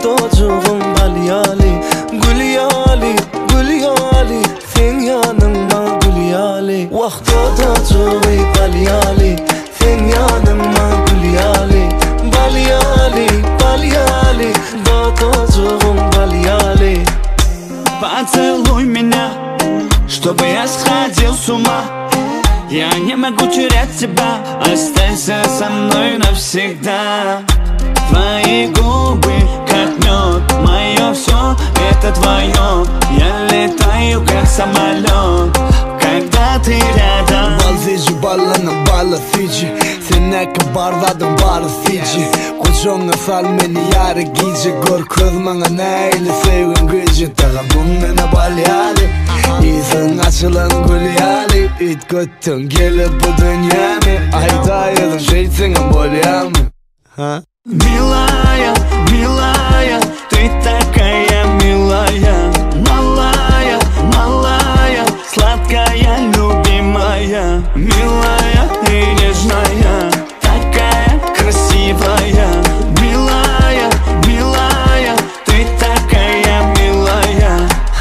Dodocuğum balyali Gülyali, gülyali Sen yanıma gülyali Vah dodocuğum balyali Sen yanıma gülyali Balyali, balyali Dodocuğum balyali Поцелуй меня, чтобы я сходил с ума. Я не могу терять тебя, останься со мной навсегда. Твои губы, как мед, мое все, это твое. Я летаю, как самолет, когда ты рядом. Vazgeçi ballanın balasıcı Sene kabarladım barısıcı Koçonga sal meni yarı giyce Gör közmana neyle sevgin gücü Dağa bunlara balyali İyisen açılan gülyali İt göttün gelip bu dünyamı Ayda yılın şeysine bolyamı Милая, милая, ты такая милая. Малая, малая, сладкая, любимая. Милая и нежная, такая красивая. Милая, милая, ты такая милая.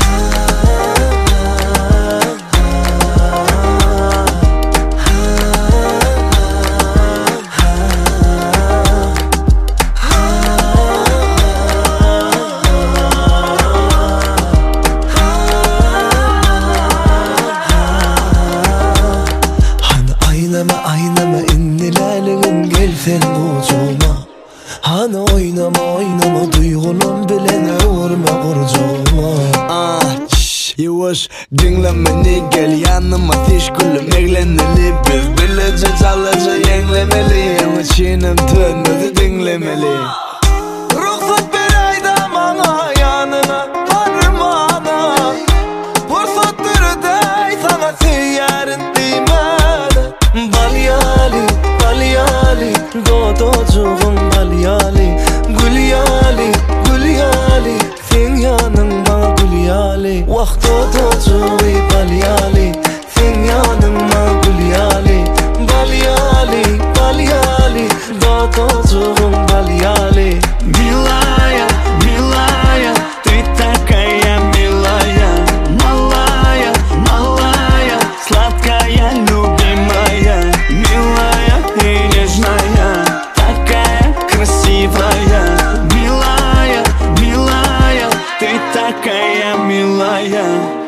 Aynama innilerliğin gelsen kucuma Hani oynama duygulum bilene vurma kurcuma Yavaş dinlemeni gel yanıma teşgülüm eğleneli Biz bilece çalıcı yenglemeli Ama çiğnem tönmedi dinlemeli Ruhsat bir ayda bana yanına varmana Fırsat bir dey sana seyyarın dimene Balyali, balyali Dodocuğum balyali Gülyali, gülyali Sen yanıma gülyali Vah dodocuğum balyali Sen yanıma gülyali Balyali, balyali Dodocuğum balyali Милая, милая, ты такая милая. Малая, малая, сладкая, любимая. Милая и нежная, такая красивая. Милая, милая, ты такая милая.